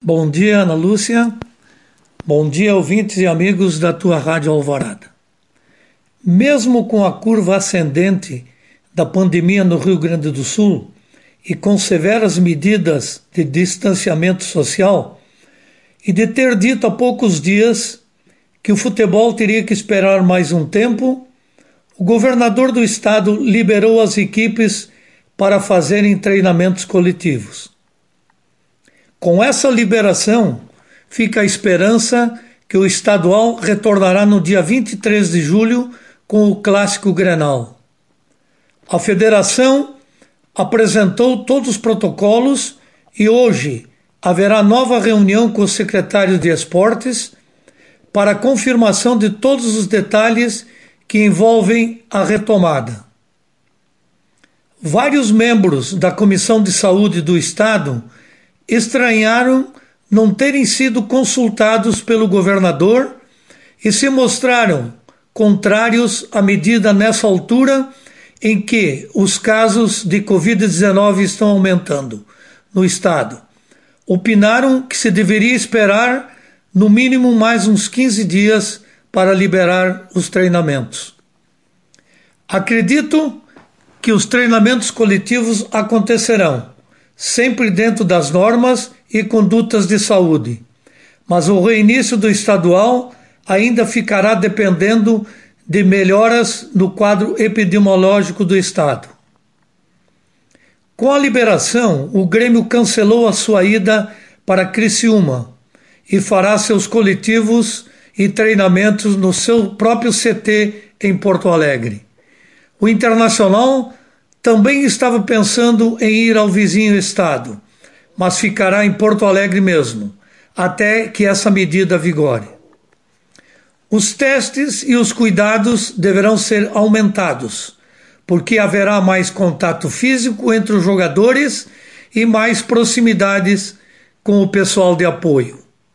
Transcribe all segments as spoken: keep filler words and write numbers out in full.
Bom dia, Ana Lúcia. Bom dia, ouvintes e amigos da tua Rádio Alvorada. Mesmo com a curva ascendente da pandemia no Rio Grande do Sul e com severas medidas de distanciamento social, e de ter dito há poucos dias que o futebol teria que esperar mais um tempo, o governador do estado liberou as equipes para fazerem treinamentos coletivos. Com essa liberação, fica a esperança que o estadual retornará no dia vinte e três de julho com o Clássico Grenal. A federação apresentou todos os protocolos e hoje haverá nova reunião com o secretário de Esportes para a confirmação de todos os detalhes que envolvem a retomada. Vários membros da Comissão de Saúde do Estado estranharam não terem sido consultados pelo governador e se mostraram contrários à medida nessa altura em que os casos de covid dezenove estão aumentando no estado. Opinaram que se deveria esperar no mínimo mais uns quinze dias para liberar os treinamentos. Acredito que os treinamentos coletivos acontecerão, sempre dentro das normas e condutas de saúde, mas o reinício do estadual ainda ficará dependendo de melhoras no quadro epidemiológico do estado. Com a liberação, o Grêmio cancelou a sua ida para Criciúma e fará seus coletivos e treinamentos no seu próprio C T em Porto Alegre. O Internacional também estava pensando em ir ao vizinho estado, mas ficará em Porto Alegre mesmo, até que essa medida vigore. Os testes e os cuidados deverão ser aumentados, porque haverá mais contato físico entre os jogadores e mais proximidades com o pessoal de apoio.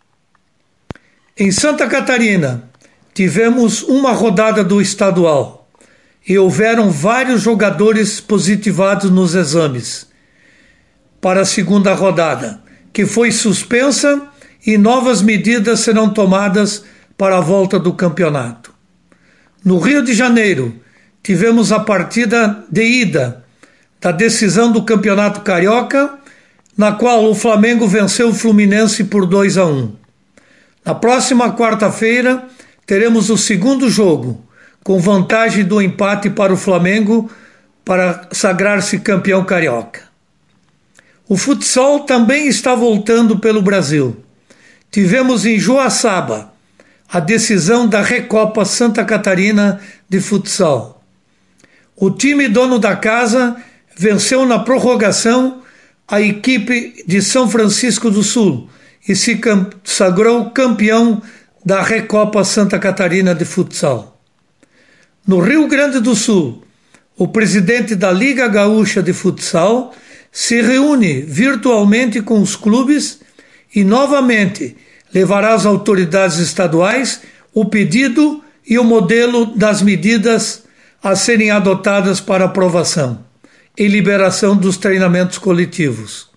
Em Santa Catarina, tivemos uma rodada do estadual e houveram vários jogadores positivados nos exames para a segunda rodada, que foi suspensa e novas medidas serão tomadas para a volta do campeonato. No Rio de Janeiro, tivemos a partida de ida da decisão do Campeonato Carioca, na qual o Flamengo venceu o Fluminense por dois a um. Na próxima quarta-feira, teremos o segundo jogo, com vantagem do empate para o Flamengo para sagrar-se campeão carioca. O futsal também está voltando pelo Brasil. Tivemos em Joaçaba a decisão da Recopa Santa Catarina de futsal. O time dono da casa venceu na prorrogação a equipe de São Francisco do Sul e se sagrou campeão da Recopa Santa Catarina de futsal. No Rio Grande do Sul, o presidente da Liga Gaúcha de Futsal se reúne virtualmente com os clubes e novamente levará às autoridades estaduais o pedido e o modelo das medidas a serem adotadas para aprovação e liberação dos treinamentos coletivos.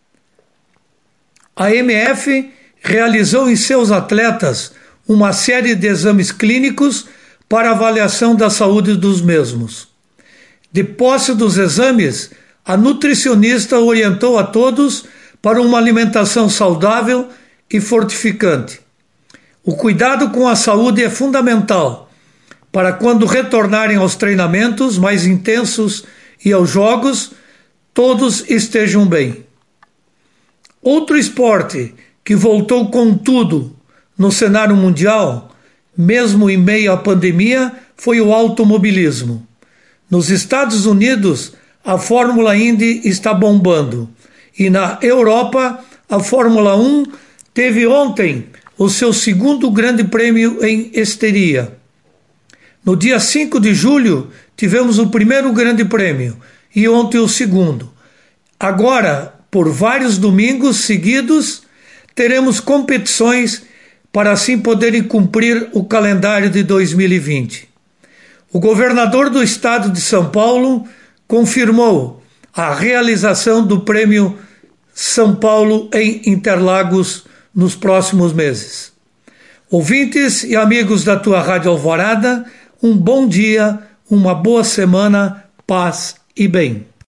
A M F realizou em seus atletas uma série de exames clínicos para avaliação da saúde dos mesmos. De posse dos exames, a nutricionista orientou a todos para uma alimentação saudável e fortificante. O cuidado com a saúde é fundamental para quando retornarem aos treinamentos mais intensos e aos jogos, todos estejam bem. Outro esporte que voltou com tudo no cenário mundial, mesmo em meio à pandemia, foi o automobilismo. Nos Estados Unidos, a Fórmula Indy está bombando e na Europa, a Fórmula um teve ontem o seu segundo grande prêmio em Estiria. No dia cinco de julho, tivemos o primeiro grande prêmio e ontem o segundo. Agora, por vários domingos seguidos, teremos competições para assim poderem cumprir o calendário de dois mil e vinte. O governador do estado de São Paulo confirmou a realização do prêmio São Paulo em Interlagos nos próximos meses. Ouvintes e amigos da tua Rádio Alvorada, um bom dia, uma boa semana, paz e bem.